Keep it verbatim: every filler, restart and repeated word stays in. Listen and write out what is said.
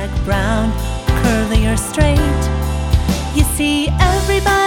black, brown, curly or straight. You see, everybody